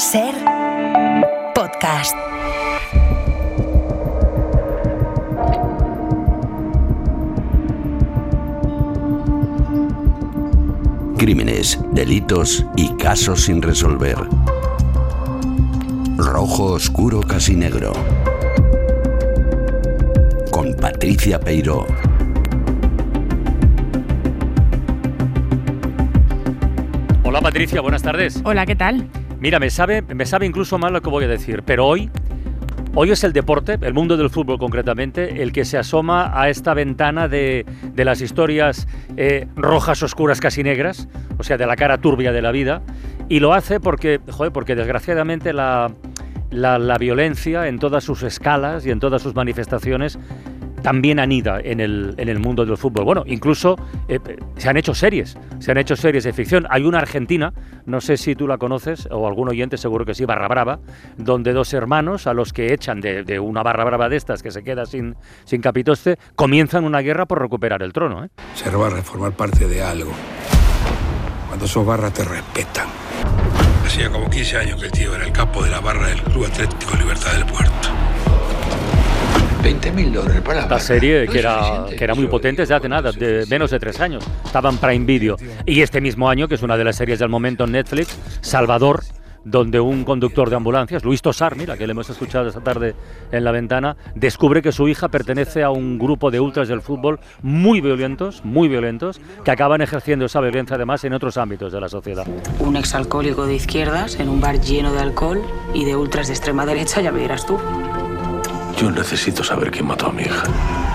Ser podcast. Crímenes, delitos y casos sin resolver. Rojo oscuro casi negro. Con Patricia Peiró. Hola Patricia, buenas tardes. Hola, ¿qué tal? Mira, me sabe incluso mal lo que voy a decir, pero hoy es el deporte, el mundo del fútbol concretamente, el que se asoma a esta ventana de las historias rojas, oscuras, casi negras, o sea, de la cara turbia de la vida, y lo hace porque desgraciadamente la violencia en todas sus escalas y en todas sus manifestaciones también anida en el mundo del fútbol. Bueno, incluso se han hecho series de ficción. Hay una argentina, no sé si tú la conoces, o algún oyente seguro que sí, Barra Brava, donde dos hermanos a los que echan de una barra brava de estas que se queda sin capitoste, comienzan una guerra por recuperar el trono. Se va a reformar parte de algo. Cuando sos barra te respetan. Hacía como 15 años que el tío era el capo de la barra del Club Atlético Libertad del Puerto. $20.000 para esta serie que era muy potente desde hace nada, de menos de 3 años. Estaba en Prime Video. Y este mismo año, que es una de las series del momento en Netflix, Salvador, donde un conductor de ambulancias, Luis Tosar, mira, que le hemos escuchado esta tarde en la ventana, descubre que su hija pertenece a un grupo de ultras del fútbol muy violentos, que acaban ejerciendo esa violencia además en otros ámbitos de la sociedad. Un exalcohólico de izquierdas en un bar lleno de alcohol y de ultras de extrema derecha, ya me dirás tú. Yo necesito saber quién mató a mi hija.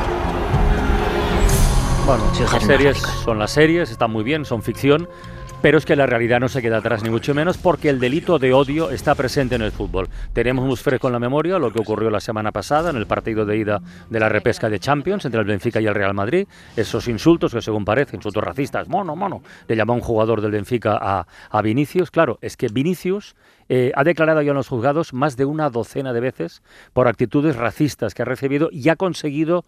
Bueno, las series son las series, están muy bien, son ficción, pero es que la realidad no se queda atrás ni mucho menos, porque el delito de odio está presente en el fútbol. Tenemos muy fresco en la memoria lo que ocurrió la semana pasada en el partido de ida de la repesca de Champions entre el Benfica y el Real Madrid. Esos insultos que, según parece, insultos racistas, mono, le llamó a un jugador del Benfica a Vinicius. Claro, es que Vinicius ha declarado ya en los juzgados más de una docena de veces por actitudes racistas que ha recibido y ha conseguido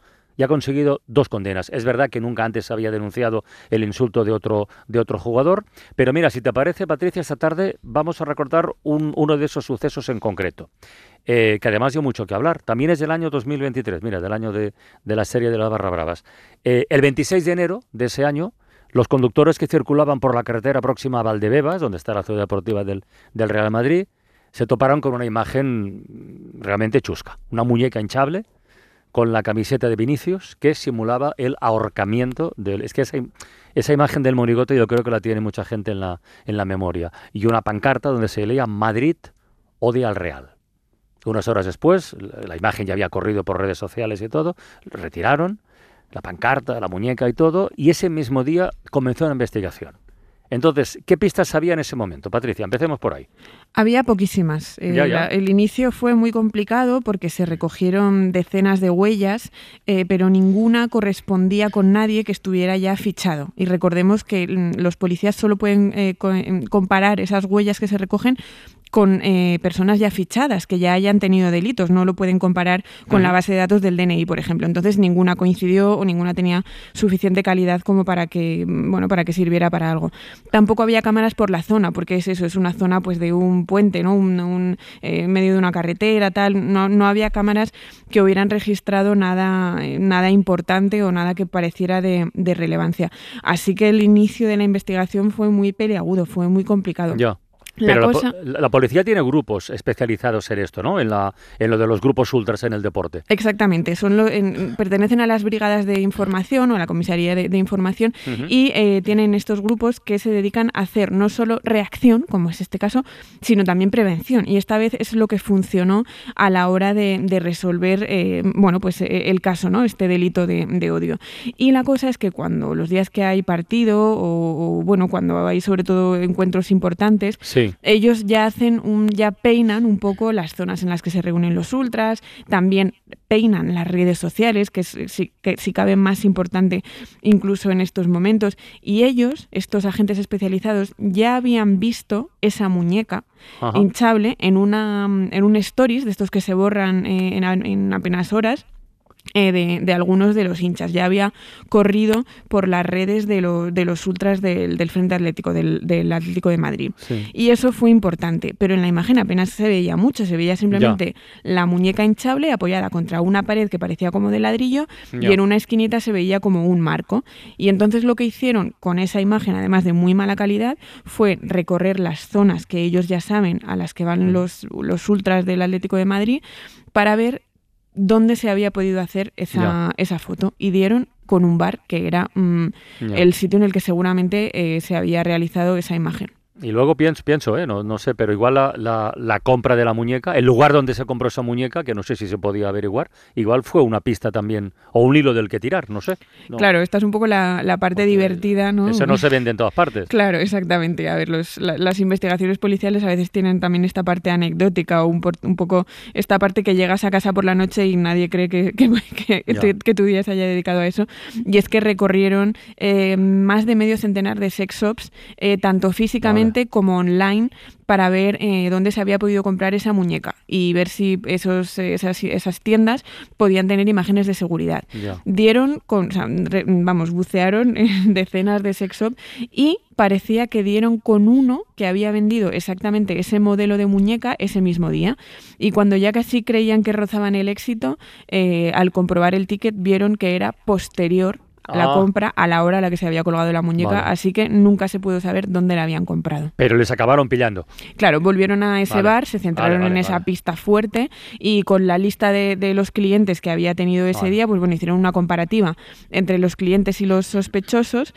2 condenas. Es verdad que nunca antes había denunciado el insulto de otro jugador, pero mira, si te parece, Patricia, esta tarde vamos a recordar uno de esos sucesos en concreto, que además dio mucho que hablar. También es del año 2023, mira, del año de la serie de las Barra Bravas. El 26 de enero de ese año, los conductores que circulaban por la carretera próxima a Valdebebas, donde está la ciudad deportiva del Real Madrid, se toparon con una imagen realmente chusca, una muñeca hinchable con la camiseta de Vinicius que simulaba el ahorcamiento es que esa imagen del monigote yo creo que la tiene mucha gente en la memoria, y una pancarta donde se leía Madrid odia al Real. Unas horas después, la imagen ya había corrido por redes sociales y todo, retiraron la pancarta, la muñeca y todo, y ese mismo día comenzó una investigación. Entonces, ¿qué pistas había en ese momento? Patricia, empecemos por ahí. Había poquísimas. El inicio fue muy complicado porque se recogieron decenas de huellas, pero ninguna correspondía con nadie que estuviera ya fichado. Y recordemos que los policías solo pueden comparar esas huellas que se recogen con personas ya fichadas, que ya hayan tenido delitos, no lo pueden comparar con la base de datos del DNI, por ejemplo. Entonces ninguna coincidió o ninguna tenía suficiente calidad como para que sirviera para algo. Tampoco había cámaras por la zona, porque es una zona pues de un puente, ¿no? Medio de una carretera, tal. No había cámaras que hubieran registrado nada importante o nada que pareciera de relevancia. Así que el inicio de la investigación fue muy peleagudo, fue muy complicado. Ya. Pero la policía tiene grupos especializados en esto, ¿no? En lo de los grupos ultras en el deporte. Exactamente. Pertenecen a las brigadas de información o a la comisaría de información, y tienen estos grupos que se dedican a hacer no solo reacción, como es este caso, sino también prevención. Y esta vez es lo que funcionó a la hora de resolver el caso, ¿no? Este delito de odio. Y la cosa es que cuando los días que hay partido o cuando hay sobre todo encuentros importantes, sí, ellos ya peinan un poco las zonas en las que se reúnen los ultras, también peinan las redes sociales, que si cabe más importante incluso en estos momentos, y ellos, estos agentes especializados, ya habían visto esa muñeca hinchable en un stories de estos que se borran en apenas horas, de algunos de los hinchas. Ya había corrido por las redes de los ultras del Frente Atlético, del Atlético de Madrid. Sí. Y eso fue importante, pero en la imagen apenas se veía mucho, se veía simplemente la muñeca hinchable apoyada contra una pared que parecía como de ladrillo y en una esquinita se veía como un marco. Y entonces lo que hicieron con esa imagen, además de muy mala calidad, fue recorrer las zonas que ellos ya saben a las que van los ultras del Atlético de Madrid para ver dónde se había podido hacer esa foto, y dieron con un bar que era el sitio en el que seguramente se había realizado esa imagen. Y luego pienso, no sé, pero igual la compra de la muñeca, el lugar donde se compró esa muñeca, que no sé si se podía averiguar, igual fue una pista también, o un hilo del que tirar, no sé. No. Claro, esta es un poco la parte divertida, ¿no? Eso no se vende en todas partes. Claro, exactamente. A ver, las investigaciones policiales a veces tienen también esta parte anecdótica, o un poco esta parte que llegas a casa por la noche y nadie cree que tu día se haya dedicado a eso. Y es que recorrieron más de medio centenar de sex shops, tanto físicamente como online, para ver dónde se había podido comprar esa muñeca y ver si esas tiendas podían tener imágenes de seguridad. Bucearon en decenas de sex shops y parecía que dieron con uno que había vendido exactamente ese modelo de muñeca ese mismo día. Y cuando ya casi creían que rozaban el éxito, al comprobar el ticket vieron que era posterior la compra a la hora a la que se había colgado la muñeca, así que nunca se pudo saber dónde la habían comprado. Pero les acabaron pillando. Claro, volvieron a ese bar, se centraron en esa pista fuerte, y con la lista de los clientes que había tenido ese día, pues bueno, hicieron una comparativa entre los clientes y los sospechosos,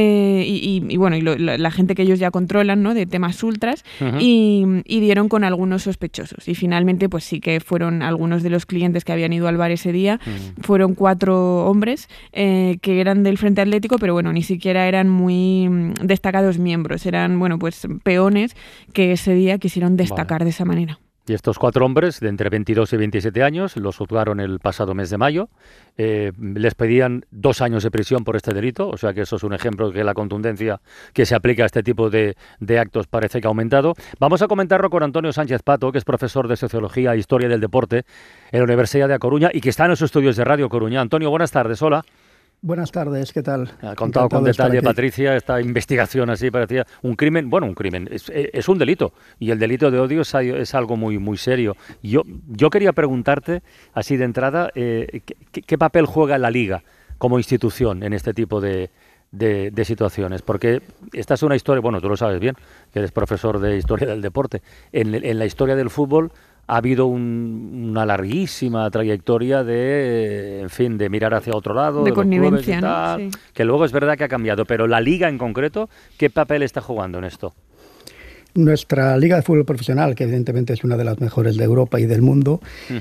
y la gente que ellos ya controlan, ¿no?, de temas ultras, y dieron con algunos sospechosos. Y finalmente, pues sí que fueron algunos de los clientes que habían ido al bar ese día, fueron 4 hombres que eran del Frente Atlético, pero bueno, ni siquiera eran muy destacados miembros, eran, bueno, pues peones que ese día quisieron destacar de esa manera. Y estos 4 hombres de entre 22 y 27 años los juzgaron el pasado mes de mayo. Les pedían 2 años de prisión por este delito, o sea que eso es un ejemplo de que la contundencia que se aplica a este tipo de actos parece que ha aumentado. Vamos a comentarlo con Antonio Sánchez Pato, que es profesor de Sociología e Historia del Deporte en la Universidad de A Coruña y que está en los estudios de Radio Coruña. Antonio, buenas tardes, hola. Buenas tardes, ¿qué tal? Ha contado con detalle, Patricia, esta investigación así parecía un crimen. Bueno, un crimen, es un delito, y el delito de odio es algo muy, muy serio. Yo quería preguntarte, así de entrada, ¿qué papel juega la Liga como institución en este tipo de situaciones? Porque esta es una historia, bueno, tú lo sabes bien, que eres profesor de Historia del Deporte. En la historia del fútbol ha habido una larguísima trayectoria de mirar hacia otro lado, de connivencia, y tal, ¿no? Sí. Que luego es verdad que ha cambiado, pero la Liga en concreto, ¿qué papel está jugando en esto? Nuestra Liga de Fútbol Profesional, que evidentemente es una de las mejores de Europa y del mundo,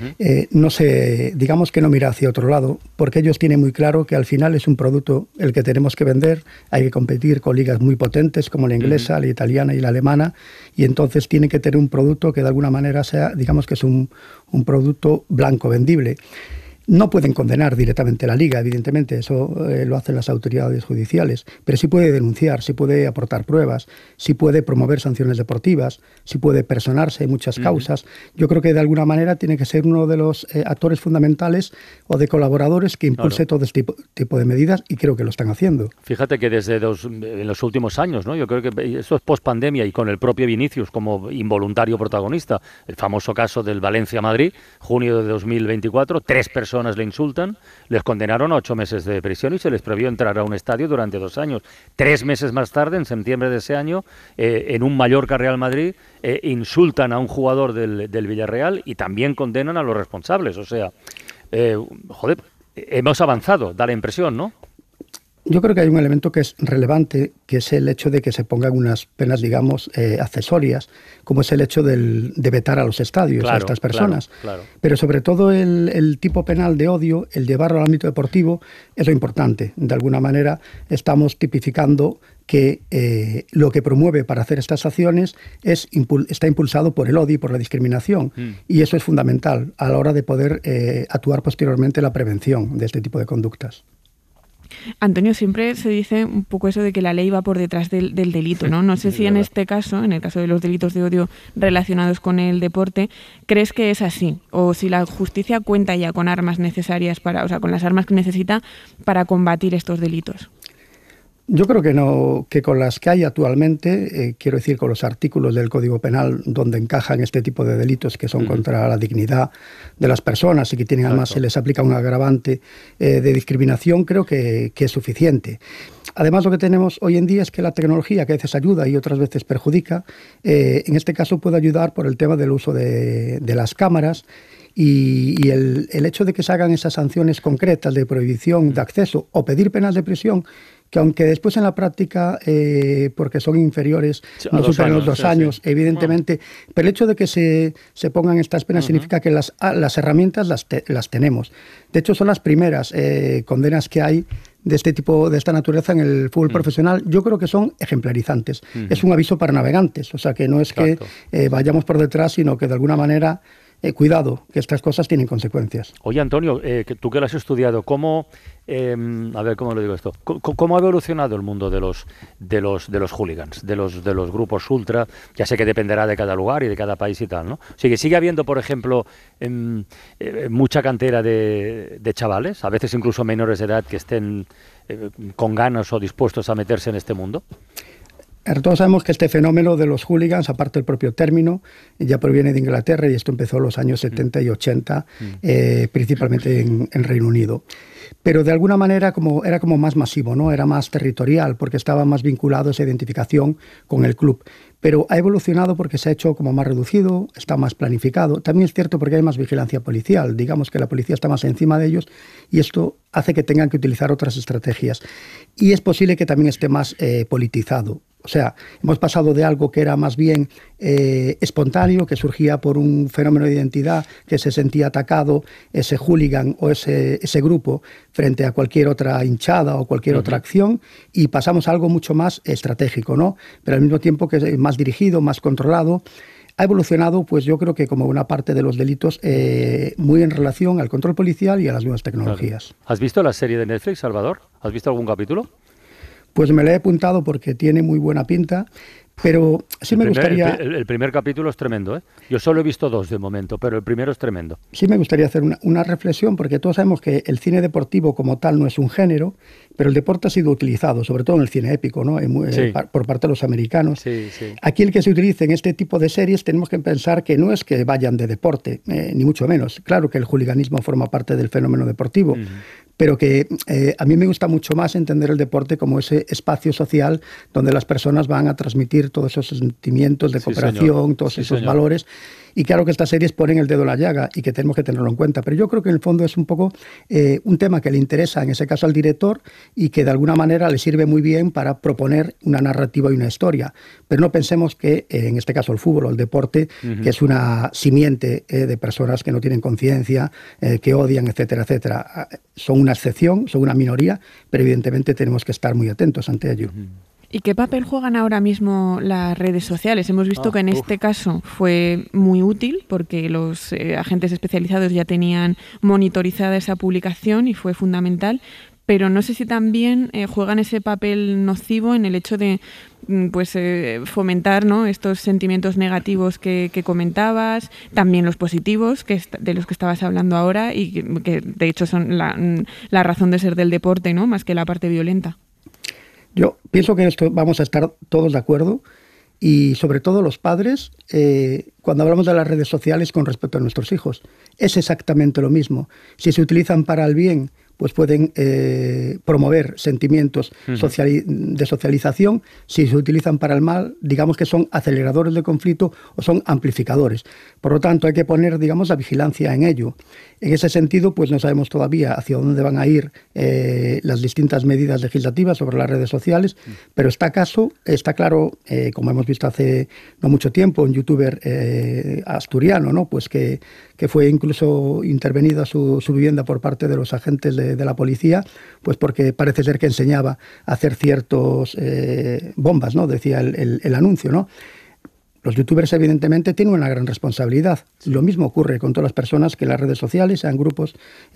digamos que no mira hacia otro lado, porque ellos tienen muy claro que al final es un producto el que tenemos que vender. Hay que competir con ligas muy potentes como la inglesa, la italiana y la alemana, y entonces tienen que tener un producto que de alguna manera sea, digamos que es un producto blanco vendible. No pueden condenar directamente a la Liga, evidentemente, eso lo hacen las autoridades judiciales, pero sí puede denunciar, sí puede aportar pruebas, sí puede promover sanciones deportivas, sí puede personarse en muchas causas. Yo creo que de alguna manera tiene que ser uno de los actores fundamentales o de colaboradores que impulse todo este tipo de medidas, y creo que lo están haciendo. Fíjate que en los últimos años, ¿no? Yo creo que eso es post-pandemia, y con el propio Vinicius como involuntario protagonista, el famoso caso del Valencia-Madrid, junio de 2024, 3 personas le insultan, les condenaron a 8 meses de prisión y se les prohibió entrar a un estadio durante 2 años. 3 meses más tarde, en septiembre de ese año, en un Mallorca-Real Madrid, insultan a un jugador del Villarreal y también condenan a los responsables. O sea, hemos avanzado, da la impresión, ¿no? Yo creo que hay un elemento que es relevante, que es el hecho de que se pongan unas penas, digamos, accesorias, como es el hecho de vetar a los estadios a estas personas. Claro. Pero sobre todo el tipo penal de odio, el llevarlo al ámbito deportivo, es lo importante. De alguna manera estamos tipificando que lo que promueve para hacer estas acciones está impulsado por el odio y por la discriminación. Y eso es fundamental a la hora de poder actuar posteriormente en la prevención de este tipo de conductas. Antonio, siempre se dice un poco eso de que la ley va por detrás del delito, ¿no? No sé si en este caso, en el caso de los delitos de odio relacionados con el deporte, ¿crees que es así? O si la justicia cuenta ya con armas necesarias con las armas que necesita para combatir estos delitos. Yo creo que no, que con las que hay actualmente, quiero decir, con los artículos del Código Penal donde encajan este tipo de delitos que son contra la dignidad de las personas y que tienen además se les aplica un agravante de discriminación, creo que es suficiente. Además, lo que tenemos hoy en día es que la tecnología, que a veces ayuda y otras veces perjudica, en este caso puede ayudar por el tema del uso de las cámaras. Y el hecho de que se hagan esas sanciones concretas de prohibición de acceso o pedir penas de prisión, que aunque después en la práctica, porque son inferiores, no superan los 2 años, evidentemente, pero el hecho de que se pongan estas penas significa que las herramientas las tenemos. De hecho, son las primeras condenas que hay de este tipo, de esta naturaleza en el fútbol profesional. Yo creo que son ejemplarizantes. Es un aviso para navegantes, o sea que no es que vayamos por detrás, sino que de alguna manera... cuidado, que estas cosas tienen consecuencias. Oye, Antonio, tú que lo has estudiado, ¿cómo, a ver, ¿cómo lo digo esto? ¿Cómo ha evolucionado el mundo de los hooligans, de los grupos ultra? Ya sé que dependerá de cada lugar y de cada país y tal, ¿no? Sigue habiendo, por ejemplo, mucha cantera de chavales, a veces incluso menores de edad, que estén con ganas o dispuestos a meterse en este mundo. Todos sabemos que este fenómeno de los hooligans, aparte del propio término, ya proviene de Inglaterra y esto empezó en los años 70 y 80, principalmente en Reino Unido. Pero de alguna manera era como más masivo, ¿no? Era más territorial porque estaba más vinculado a esa identificación con el club. Pero ha evolucionado porque se ha hecho como más reducido, está más planificado. También es cierto porque hay más vigilancia policial. Digamos que la policía está más encima de ellos y esto hace que tengan que utilizar otras estrategias. Y es posible que también esté más politizado. O sea, hemos pasado de algo que era más bien espontáneo, que surgía por un fenómeno de identidad, que se sentía atacado ese hooligan o ese grupo frente a cualquier otra hinchada o cualquier otra acción, y pasamos a algo mucho más estratégico, ¿no? Pero al mismo tiempo que es más dirigido, más controlado. Ha evolucionado, pues yo creo que como una parte de los delitos muy en relación al control policial y a las nuevas tecnologías. Claro. ¿Has visto la serie de Netflix, Salvador? ¿Has visto algún capítulo? Pues me la he apuntado porque tiene muy buena pinta, pero sí me gustaría... El primer capítulo es tremendo, ¿eh? Yo solo he visto 2 de momento, pero el primero es tremendo. Sí me gustaría hacer una reflexión, porque todos sabemos que el cine deportivo como tal no es un género, pero el deporte ha sido utilizado, sobre todo en el cine épico, ¿no? Por parte de los americanos. Sí. Aquí el que se utilice en este tipo de series tenemos que pensar que no es que vayan de deporte, ni mucho menos. Claro que el hooliganismo forma parte del fenómeno deportivo, pero que a mí me gusta mucho más entender el deporte como ese espacio social donde las personas van a transmitir todos esos sentimientos de cooperación, todos esos valores. Y claro que estas series ponen el dedo en la llaga y que tenemos que tenerlo en cuenta. Pero yo creo que en el fondo es un poco un tema que le interesa, en ese caso al director, y que de alguna manera le sirve muy bien para proponer una narrativa y una historia. Pero no pensemos que, en este caso el fútbol o el deporte, que es una simiente de personas que no tienen conciencia, que odian, etcétera, etcétera. Son una excepción, son una minoría, pero evidentemente tenemos que estar muy atentos ante ello. ¿Y qué papel juegan ahora mismo las redes sociales? Hemos visto que en este caso fue muy útil porque los agentes especializados ya tenían monitorizada esa publicación y fue fundamental, pero no sé si también juegan ese papel nocivo en el hecho de fomentar, ¿no?, estos sentimientos negativos que comentabas, también los positivos de los que estabas hablando ahora y que de hecho son la razón de ser del deporte, ¿no?, más que la parte violenta. Yo pienso que esto vamos a estar todos de acuerdo y sobre todo los padres, cuando hablamos de las redes sociales con respecto a nuestros hijos, es exactamente lo mismo. Si se utilizan para el bien, pues pueden promover sentimientos de socialización. Si se utilizan para el mal, digamos que son aceleradores de conflicto o son amplificadores. Por lo tanto, hay que poner, digamos, la vigilancia en ello. En ese sentido, pues no sabemos todavía hacia dónde van a ir las distintas medidas legislativas sobre las redes sociales, pero está claro, como hemos visto hace no mucho tiempo, un youtuber asturiano, ¿no?, pues que fue incluso intervenida su vivienda por parte de los agentes de la policía, pues porque parece ser que enseñaba a hacer ciertos bombas, ¿no?, decía el anuncio, ¿no? Los youtubers evidentemente tienen una gran responsabilidad. Lo mismo ocurre con todas las personas que en las redes sociales, sean grupos,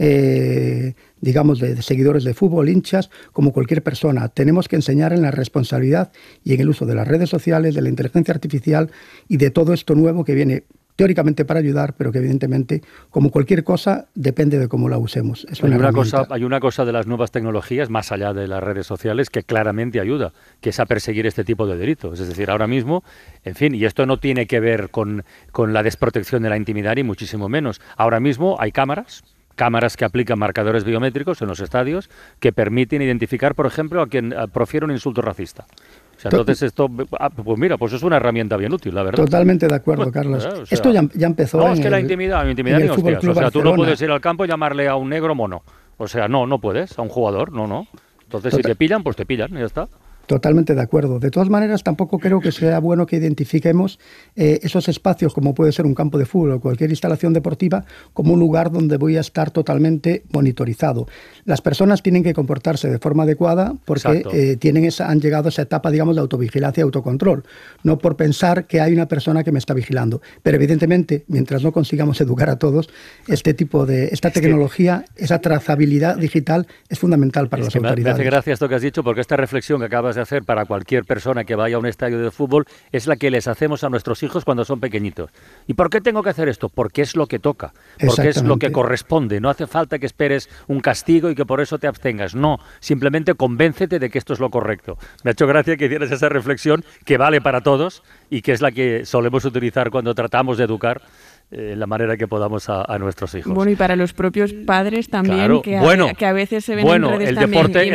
digamos, de seguidores de fútbol, hinchas, como cualquier persona. Tenemos que enseñar en la responsabilidad y en el uso de las redes sociales, de la inteligencia artificial y de todo esto nuevo que viene teóricamente para ayudar, pero que evidentemente, como cualquier cosa, depende de cómo la usemos. Hay una cosa de las nuevas tecnologías, más allá de las redes sociales, que claramente ayuda, que es a perseguir este tipo de delitos. Es decir, ahora mismo, en fin, y esto no tiene que ver con la desprotección de la intimidad, y muchísimo menos. Ahora mismo hay cámaras que aplican marcadores biométricos en los estadios que permiten identificar, por ejemplo, a quien profiere un insulto racista. O sea, entonces esto, pues mira, pues es una herramienta bien útil, la verdad. Totalmente de acuerdo, Carlos. O sea, esto ya empezó. No, es que la intimidad ni hostias. O sea, tú no puedes ir al campo y llamarle a un negro mono. O sea, no puedes, a un jugador, no. Entonces, si te pillan, pues te pillan y ya está. Totalmente de acuerdo. De todas maneras, tampoco creo que sea bueno que identifiquemos esos espacios, como puede ser un campo de fútbol o cualquier instalación deportiva, como un lugar donde voy a estar totalmente monitorizado. Las personas tienen que comportarse de forma adecuada porque han llegado a esa etapa, digamos, de autovigilancia y autocontrol. No por pensar que hay una persona que me está vigilando. Pero evidentemente, mientras no consigamos educar a todos, esta tecnología, esa trazabilidad digital es fundamental para las autoridades. Me hace gracia esto que has dicho, porque esta reflexión que acabas de hacer para cualquier persona que vaya a un estadio de fútbol es la que les hacemos a nuestros hijos cuando son pequeñitos. ¿Y por qué tengo que hacer esto? Porque es lo que toca, porque es lo que corresponde. No hace falta que esperes un castigo y que por eso te abstengas. No, simplemente convéncete de que esto es lo correcto. Me ha hecho gracia que hicieras esa reflexión que vale para todos y que es la que solemos utilizar cuando tratamos de educar la manera que podamos a nuestros hijos. Bueno, y para los propios padres también, claro. que a veces se ven en redes el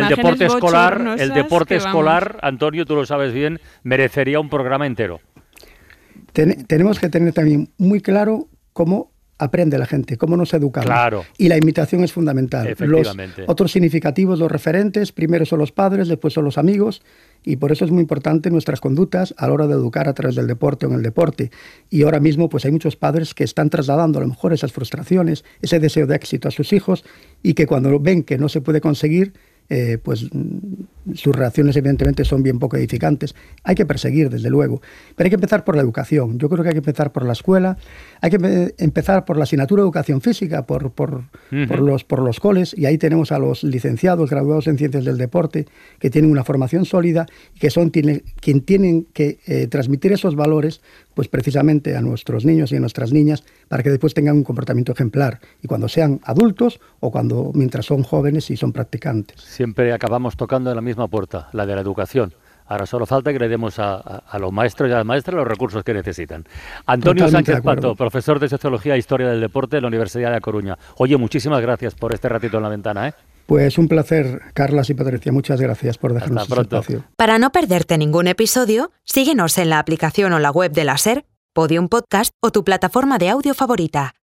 deporte escolar, Antonio, tú lo sabes bien, merecería un programa entero. Tenemos que tener también muy claro cómo aprende la gente, cómo nos educamos. Claro. Y la imitación es fundamental. Efectivamente. Los otros significativos, los referentes, primero son los padres, después son los amigos, y por eso es muy importante nuestras conductas a la hora de educar a través del deporte o en el deporte. Y ahora mismo pues hay muchos padres que están trasladando a lo mejor esas frustraciones, ese deseo de éxito a sus hijos, y que cuando ven que no se puede conseguir, pues sus reacciones evidentemente son bien poco edificantes. Hay que perseguir, desde luego, pero hay que empezar por la educación. Yo creo que hay que empezar por la escuela, hay que empezar por la asignatura de educación física, por los coles, y ahí tenemos a los licenciados, graduados en ciencias del deporte, que tienen una formación sólida y que son quienes tienen que transmitir esos valores, pues precisamente a nuestros niños y a nuestras niñas, para que después tengan un comportamiento ejemplar, y cuando sean adultos o mientras son jóvenes y son practicantes. Siempre acabamos tocando en la misma puerta, la de la educación. Ahora solo falta que le demos a los maestros y a las maestras los recursos que necesitan. Antonio Sánchez Pato, profesor de Sociología e Historia del Deporte de la Universidad de A Coruña. Oye, muchísimas gracias por este ratito en la ventana, ¿eh? Pues un placer, Carlas y Patricia. Muchas gracias por dejarnos este espacio. Para no perderte ningún episodio, síguenos en la aplicación o la web de la SER, Podium Podcast o tu plataforma de audio favorita.